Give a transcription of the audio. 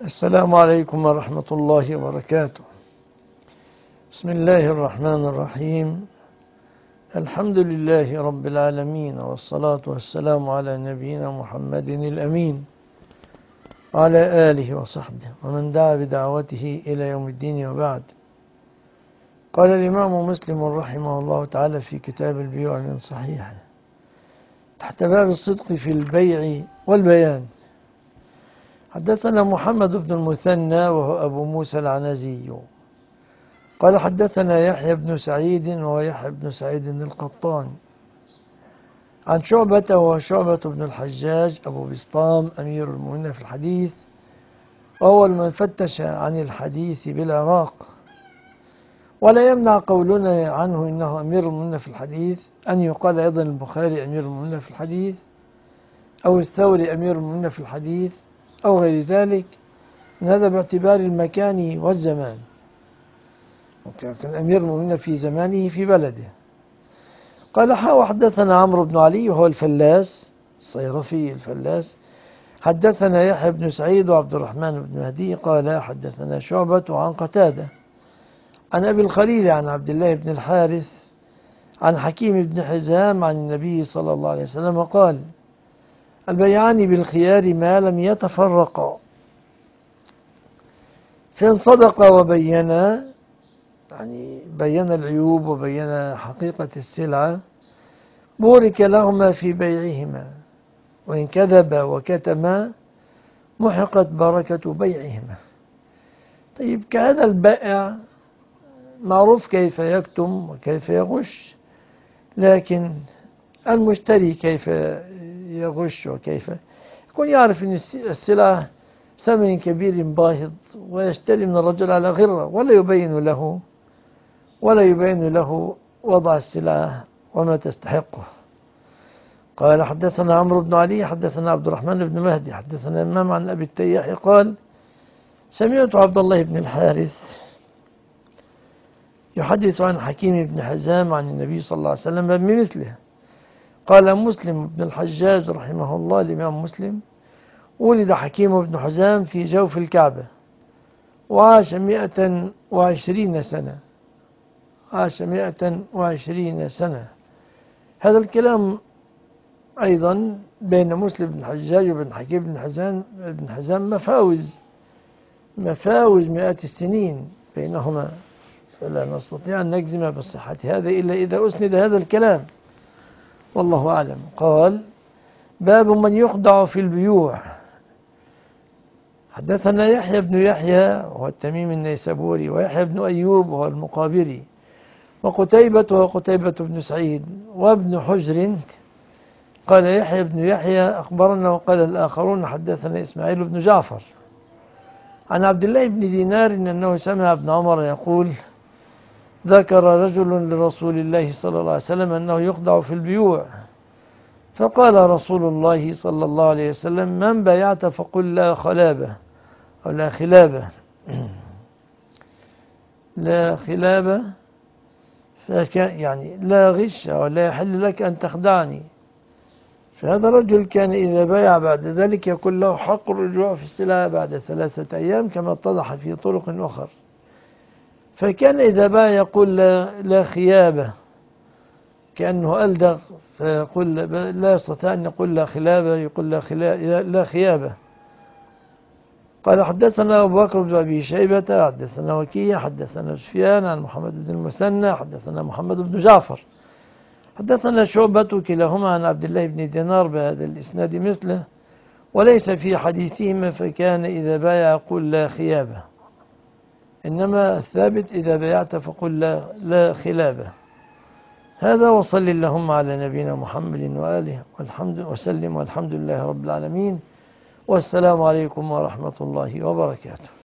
السلام عليكم ورحمة الله وبركاته. بسم الله الرحمن الرحيم. الحمد لله رب العالمين، والصلاة والسلام على نبينا محمد الأمين وعلى آله وصحبه ومن دعا بدعوته إلى يوم الدين، وبعد. قال الإمام مسلم رحمه الله تعالى في كتاب البيوع من صحيحه تحت باب الصدق في البيع والبيان: حدثنا محمد بن المثنى وهو أبو موسى العنزي قال حدثنا يحيى بن سعيد وهو يحيى بن سعيد القطان عن شعبة وهو شعبة بن الحجاج أبو بسطام أمير المؤمنين في الحديث، وهو من فتش عن الحديث بالعراق. ولا يمنع قولنا عنه إنه أمير المؤمنين في الحديث أن يقال أيضا البخاري أمير المؤمنين في الحديث، أو الثوري أمير المؤمنين في الحديث، أو غير ذلك من هذا باعتبار المكان والزمان. كان أمير المؤمنين في زمانه في بلده. قال حدثنا عمرو بن علي وهو الفلاس الصيرفي الفلاس. حدثنا يحيى بن سعيد وعبد الرحمن بن مهدي قال حدثنا شعبة عن قتادة عن أبي الخليل عن عبد الله بن الحارث عن حكيم بن حزام عن النبي صلى الله عليه وسلم قال: البيعان بالخيار ما لم يتفرقا، فإن صدقا وبينا، يعني بين العيوب وبين حقيقة السلعة، بورك لهما في بيعهما، وإن كذبا وكتما محقت بركة بيعهما. طيب، كهذا البائع معروف كيف يكتم وكيف يغش، لكن المشتري كيف يغش وكيف يكون يعرف أن السلعة ثمن كبير باهظ، ويشتري من الرجل على غرة، ولا يبين له وضع السلعة وما تستحقه. قال حدثنا عمرو بن علي حدثنا عبد الرحمن بن مهدي حدثنا إمام عن أبي التياح قال: سمعت عبد الله بن الحارث يحدث عن حكيم بن حزام عن النبي صلى الله عليه وسلم بمثله. قال مسلم بن الحجاج رحمه الله الإمام مسلم: ولد حكيم بن حزام في جوف الكعبة، وعاش 120 سنة. عاش 120 سنة. هذا الكلام أيضا بين مسلم بن الحجاج وبين حكيم بن حزام مفاوز مئات السنين بينهما، فلا نستطيع أن نجزم بصحة هذا إلا إذا أسند هذا الكلام، والله أعلم. قال: باب من يخدع في البيوع. حدثنا يحيى بن يحيى وهو التميمي النيسابوري، ويحيى بن أيوب وهو المقابري، وقتيبة وهو قتيبة بن سعيد، وابن حجر. قال يحيى بن يحيى أخبرنا، وقال الآخرون حدثنا إسماعيل بن جعفر عن عبد الله بن دينار أنه سمع ابن عمر يقول: ذكر رجل لرسول الله صلى الله عليه وسلم أنه يخدع في البيوع، فقال رسول الله صلى الله عليه وسلم: من بايعت فقل لا خلابة أو لا خلابة لا خلابة، يعني لا غش ولا يحل لك أن تخدعني. فهذا الرجل كان إذا بايع بعد ذلك يكون له حق الرجوع في السلعة بعد 3 أيام، كما اتضح في طرق أخرى. فكان إذا بايع يقول لا خيابة، كأنه ألدغ، فيقول لا يستطيع أن يقول لا خلابة، يقول لا خيابة. قال حدثنا أبو بكر بن أبي شيبة حدثنا وكيع حدثنا سفيان عن محمد بن المثنى حدثنا محمد بن جعفر حدثنا شعبة، كلاهما عن عبد الله بن دينار بهذا الإسناد مثله، وليس في حديثهما فكان إذا بايع يقول لا خيابة، إنما الثابت إذا بايعت فقل لا خلابة. هذا، وصل اللهم على نبينا محمد وآله وسلم، والحمد لله رب العالمين، والسلام عليكم ورحمة الله وبركاته.